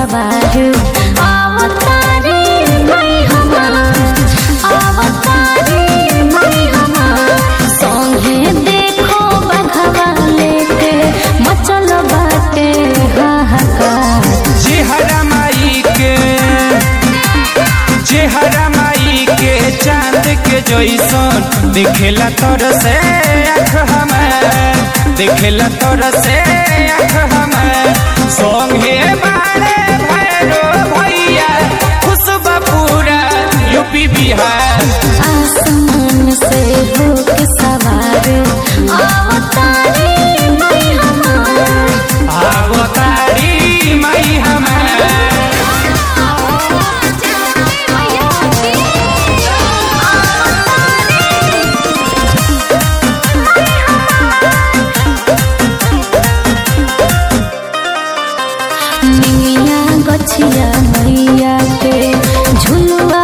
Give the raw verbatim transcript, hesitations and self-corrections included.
सवार अवतारी माई हमार अवतारी माई हमार संगे देखो बघवा लेके मचल बाटे हाहाकार। चेहरा माई के चेहरा माई के चांद के जैसन दिखेला तोर से आँख हमार दिखेला तोर से आँख हमार संगे बारे भैरो भैया खुशबा पूरा यूपी बिहार। आसमान से होके सवार अवतारी माई हमार अवतारी माई हमार। गछिया मैया के झुलुआ